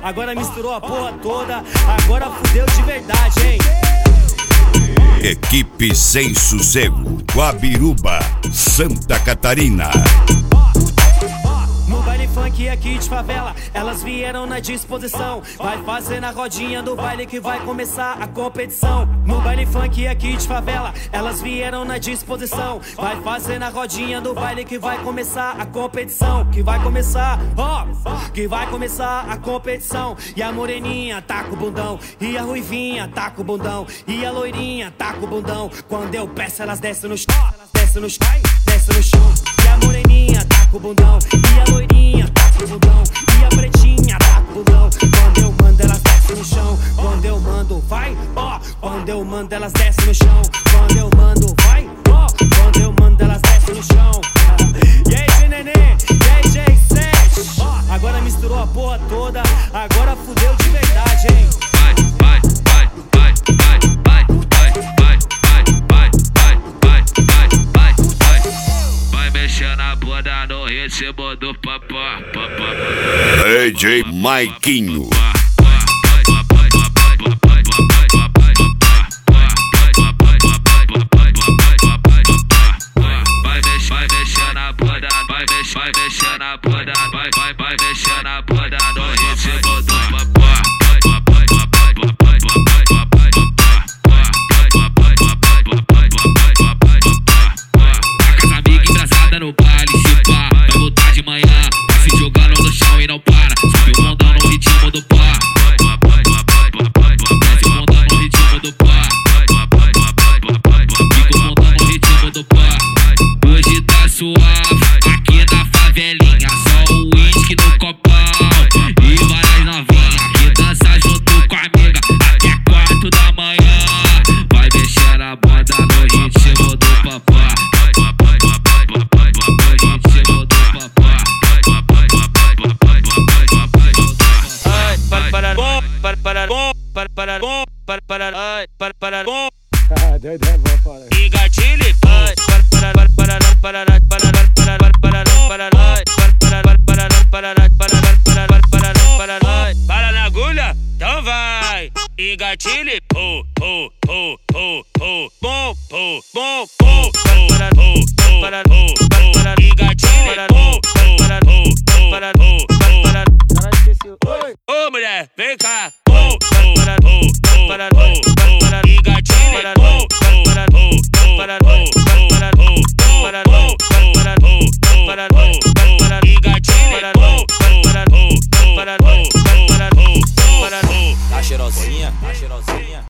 agora misturou a porra toda, agora fudeu de verdade, hein? Equipe Sem Sossego, Guabiruba, Santa Catarina. No baile funk aqui de favela, elas vieram na disposição. Vai fazer na rodinha do baile que vai começar a competição. No baile funk aqui de favela, elas vieram na disposição. Vai fazer na rodinha do baile que vai começar a competição. Que vai começar, que vai começar a competição. E a moreninha tá com o bundão, e a ruivinha tá com o bundão, e a loirinha tá com o bundão. Quando eu peço elas descem no chão, desce no chão, desce no chão. E a moreninha tá com o bundão, e a loirinha tá com o bundão, e a pretinha tá com o bundão. Quando eu mando elas descem no chão, quando eu mando vai, quando eu mando elas descem no chão, quando eu mando vai, quando eu mando elas descem no chão. E aí, G-Nenê, e aí, G7, agora misturou a porra toda, agora fudeu de verdade, hein? Mexendo a bunda no ritmo do papá. DJ Maiquinho. Vai mexendo a bunda, vai mexendo a bunda, vai mexendo a bunda no ritmo do papá. No baile, se pá, vai voltar de manhã, tá se jogando no chão e não para. Sobe o mundão no ritmo do pá. Desce o mundão no ritmo do pá. Fica o mundão no ritmo do pá. Hoje tá suave, aqui na favelinha. Só o uísque no copão e várias novinhas que dança junto com a amiga até 4 da manhã. Vai mexer a banda no ritmo do papá. Engatilhe, para na agulha, então vai. Engatilhe, bom, ô mulher, vem cá. Tá cheirosinha, tá cheirosinha.